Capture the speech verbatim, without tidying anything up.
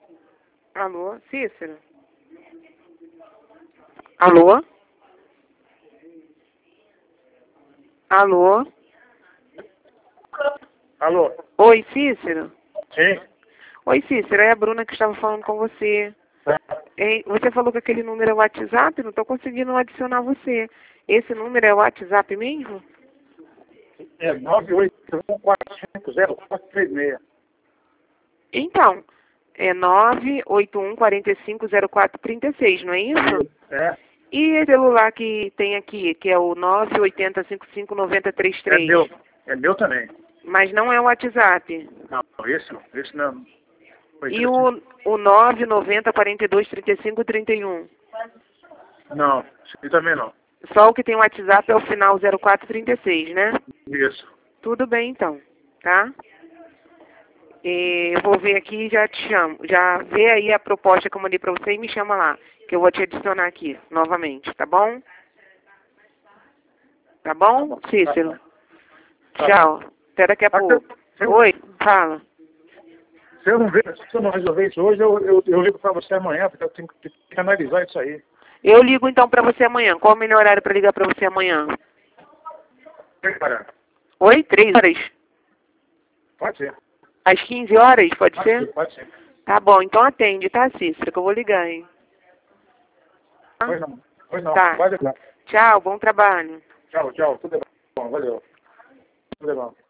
Alô, Cícero? Alô? Alô? Alô? Oi, Cícero? Sim? Oi, Cícero, é a Bruna que estava falando com você. Hein, você falou que aquele número é o WhatsApp, não estou conseguindo adicionar você. Esse número é o WhatsApp mesmo? É nove oito um quatro cinco zero quatro três seis. Então, é nove oito um, quatro cinco, zero quatro três seis, não é isso? É, E esse celular que tem aqui, que é o nove oito zero cinco cinco nove zero três é três, meu. É meu também. mas não é o WhatsApp. Não, esse não. Esse não. E o, o nove nove zero quatro dois três cinco três um? Não, esse também não. Só o que tem o WhatsApp é o final zero quatro três seis, né? Isso. Tudo bem, então, tá? E eu vou ver aqui e já te chamo. Já vê aí a proposta que eu mandei pra você e me chama lá, que eu vou te adicionar aqui novamente, tá bom? Tá bom, Cícero? Tá. Tchau. Até daqui a Mas se pouco. eu, se eu- Oi, fala. se eu não ver, se eu não resolver isso hoje, eu, eu, eu ligo pra você amanhã, porque eu tenho que, tenho que analisar isso aí. Eu ligo então pra você amanhã. Qual é o melhor horário pra ligar pra você amanhã? Preparando. Oi? Três horas? Pode ser. Às quinze horas, pode Pode ser? ser, pode ser. Tá bom, então atende, tá, Cícero? Que eu vou ligar, hein? Pois não. Pois não. Tá. Pode ligar. Tchau, bom trabalho. Tchau, tchau. Tudo bom. Valeu. Tudo bom.